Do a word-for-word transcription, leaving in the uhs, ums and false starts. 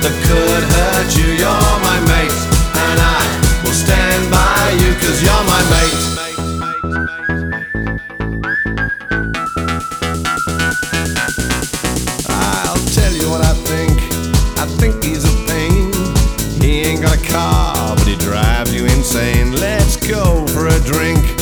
that could hurt you. You're my mate, and I will stand by you, 'cause you're my mate. I'll tell you what I think. I think he's a pain. He ain't got a car, but he drives you insane. Let's go for a drink.